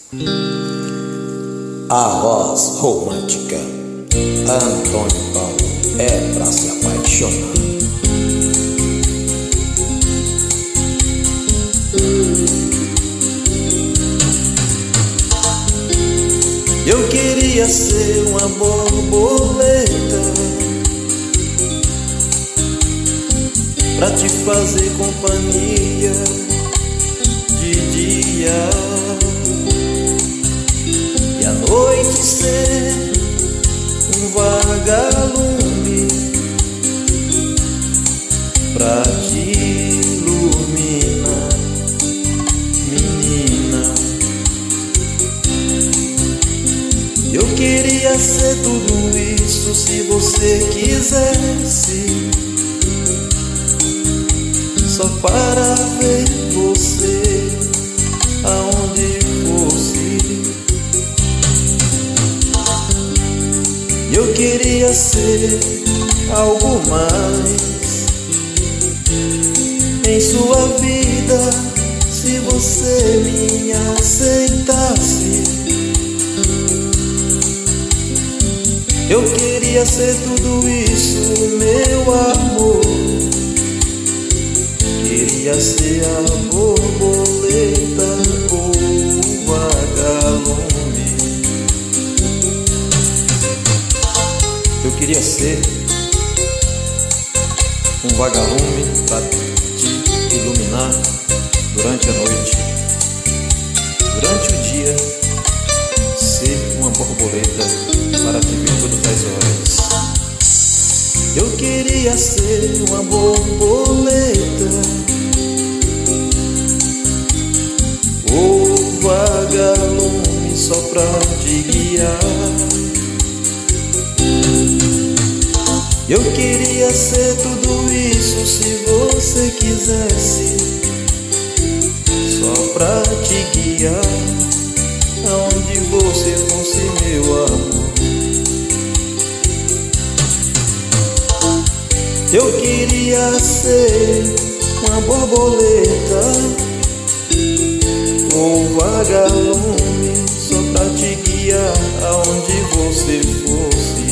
A voz romântica, Antônio Paulo, é pra se apaixonar. Eu queria ser uma borboleta pra te fazer companhia de dia e à noite ser um vagalume pra te iluminar, menina. Eu queria ser tudo isso se você quisesse, só para ver você aonde fosse. Eu queria ser algo mais em sua vida se você me aceitasse. Eu queria ser tudo isso, meu amor. Queria ser a borboleta ou o vagalume. Eu queria ser um vagalume para te iluminar durante a noite. Durante o dia, ser uma borboleta para te ver todas as horas. Eu queria ser uma borboleta ou vagalume só pra te guiar. Eu queria ser tudo isso se você quisesse, só pra te guiar aonde você fosse, meu amor. Eu queria ser uma borboleta ou vagalume só pra te guiar aonde você fosse.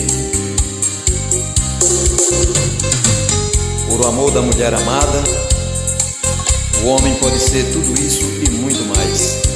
Por o amor da mulher amada, o homem pode ser tudo isso e muito mais.